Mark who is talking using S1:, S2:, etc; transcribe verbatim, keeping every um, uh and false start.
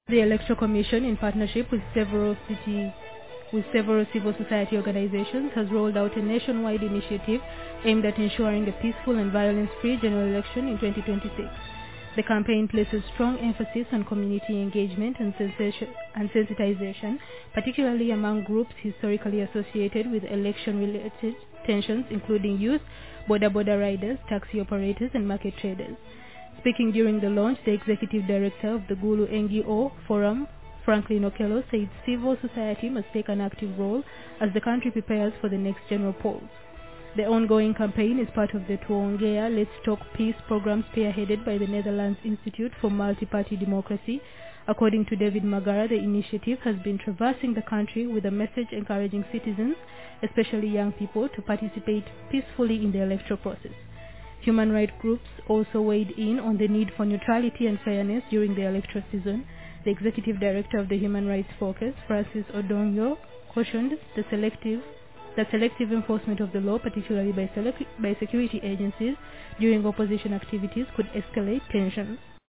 S1: The Electoral Commission, in partnership with several city with several civil society organizations, has rolled out a nationwide initiative aimed at ensuring a peaceful and violence-free general election in twenty twenty-six. The campaign places strong emphasis on community engagement and, sensation, and sensitization, particularly among groups historically associated with election-related tensions, including youth, border-border riders, taxi operators, and market traders. Speaking during the launch, the executive director of the Gulu N G O Forum, Franklin Okello, said civil society must take an active role as the country prepares for the next general polls. The ongoing campaign is part of the Tuongea Let's Talk Peace program spearheaded by the Netherlands Institute for Multi-Party Democracy. According to David Magara, the initiative has been traversing the country with a message encouraging citizens, especially young people, to participate peacefully in the electoral process. Human rights groups also weighed in on the need for neutrality and fairness during the electoral season. The executive director of the Human Rights Focus, Francis Odongo, cautioned the selective that selective enforcement of the law, particularly by, select, by security agencies during opposition activities, could escalate tensions.